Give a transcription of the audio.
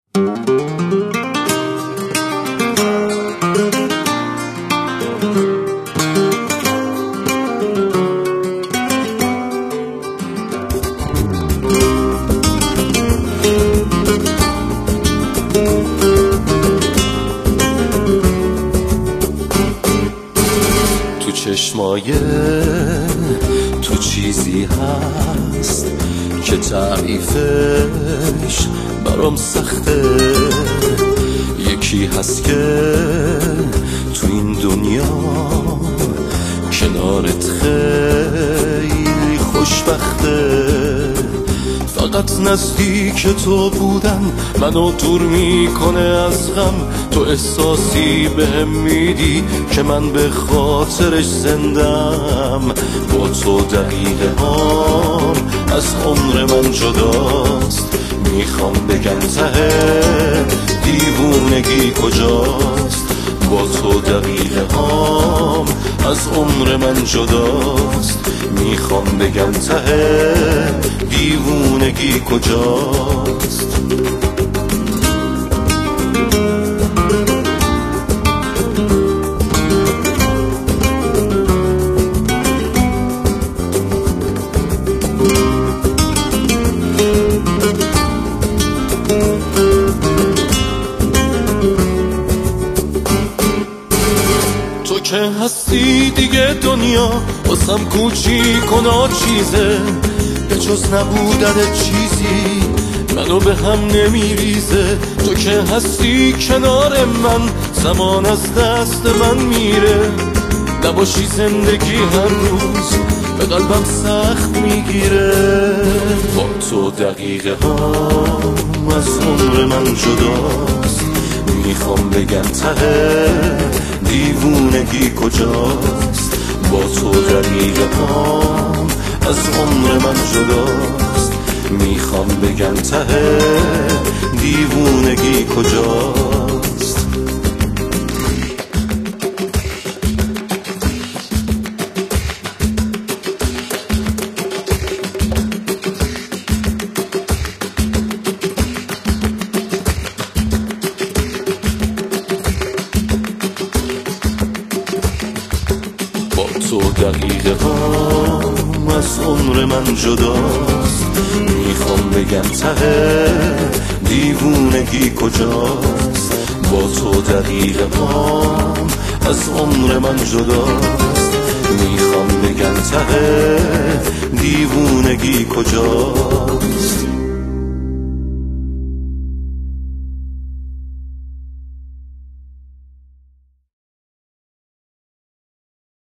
تو چشمای تو چیزی هست که تعریفش برام سخته. یکی هست که تو این دنیا کنارت خیلی خوشبخته. فقط نزدیک تو بودن منو دور میکنه از غم. تو احساسی بهم میدی که من به خاطرش زندم. با تو دقیقه هام از عمر من جداست. میخوام بگم ته دیوونگی کجاست. با تو دقیقه هام از عمر من جداست. میخوام بگم ته دیوونگی کجاست. تو که هستی دیگه دنیا واسم کوچیک و ناچیزه. به جز نبودن چیزی منو به هم نمیریزه. تو که هستی کنار من زمان از دست من میره. نباشی زندگی هر روز به قلبم سخت میگیره. با تو دقیقه هم از عمر من جداست. میخوام بگم ته دیوونگی کجاست. با تو دقیقه هم از عمر من جداست. میخوام بگم ته دیوونگی کجاست. با تو دقیقه هم از عمر من جداست. میخوام بگم ته دیوونگی کجاست. با تو دقیقه هم از عمر من جداست. میخوام بگم ته دیوونگی کجاست.